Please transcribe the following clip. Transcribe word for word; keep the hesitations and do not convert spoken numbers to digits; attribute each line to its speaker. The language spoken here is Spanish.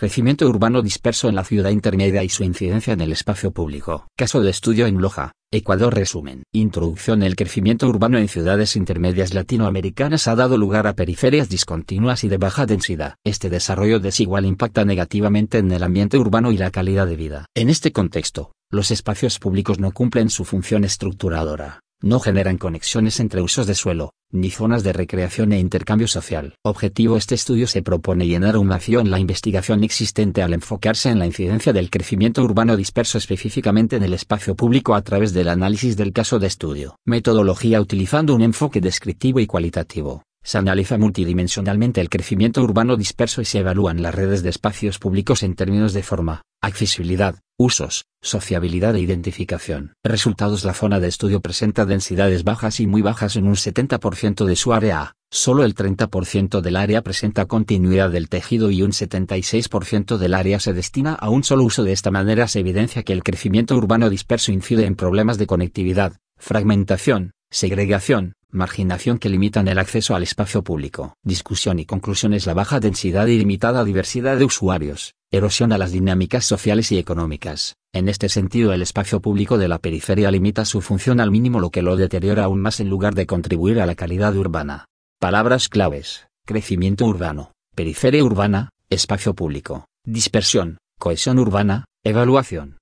Speaker 1: Crecimiento urbano disperso en la ciudad intermedia y su incidencia en el espacio público. Caso de estudio en Loja, Ecuador. Resumen. Introducción. El crecimiento urbano en ciudades intermedias latinoamericanas ha dado lugar a periferias discontinuas y de baja densidad. Este desarrollo desigual impacta negativamente en el ambiente urbano y la calidad de vida. En este contexto, los espacios públicos no cumplen su función estructuradora. No generan conexiones entre usos de suelo, ni zonas de recreación e intercambio social. Objetivo. Este estudio se propone llenar un vacío en la investigación existente al enfocarse en la incidencia del crecimiento urbano disperso específicamente en el espacio público a través del análisis del caso de estudio. Metodología. Utilizando un enfoque descriptivo y cualitativo, se analiza multidimensionalmente el crecimiento urbano disperso y se evalúan las redes de espacios públicos en términos de forma, accesibilidad, usos, sociabilidad e identificación. Resultados. La zona de estudio presenta densidades bajas y muy bajas en un setenta por ciento de su área. Solo el treinta por ciento del área presenta continuidad del tejido y un setenta y seis por ciento del área se destina a un solo uso. De esta manera se evidencia que el crecimiento urbano disperso incide en problemas de conectividad, fragmentación, segregación, marginación que limitan el acceso al espacio público. Discusión y conclusiones. La baja densidad y limitada diversidad de usuarios erosiona las dinámicas sociales y económicas. En este sentido, el espacio público de la periferia limita su función al mínimo, lo que lo deteriora aún más en lugar de contribuir a la calidad urbana. Palabras claves: crecimiento urbano, periferia urbana, espacio público, dispersión, cohesión urbana, evaluación.